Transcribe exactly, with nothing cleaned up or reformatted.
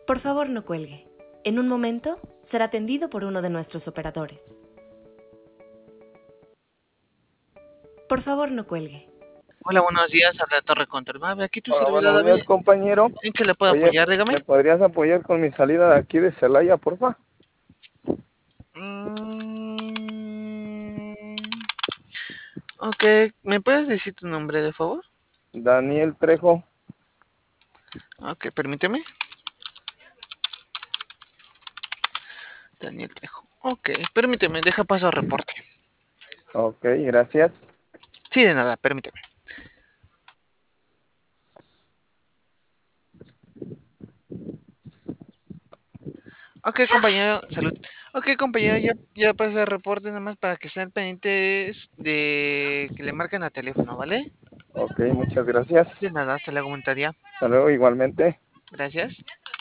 Por favor, no cuelgue. En un momento será atendido por uno de nuestros operadores. Por favor, no cuelgue. Hola, buenos días, habla Torre Control. Aquí tu Hola, servidor buenos David. días, compañero. ¿En qué le puedo Oye, apoyar? Dígame. ¿me podrías apoyar con mi salida de aquí de Celaya, porfa? Mm, ok, ¿me puedes decir tu nombre, de favor? Daniel Trejo. Ok, permíteme. Daniel Trejo. Ok, permíteme, deja paso al reporte. Ok, gracias. Sí, de nada, permíteme. Ok, compañero, salud. Ok, compañero, ya, ya pasé el reporte nada más para que estén pendientes de que le marquen a teléfono, ¿vale? Ok, muchas gracias. De nada, hasta luego, comentaria. Hasta luego, igualmente. Gracias.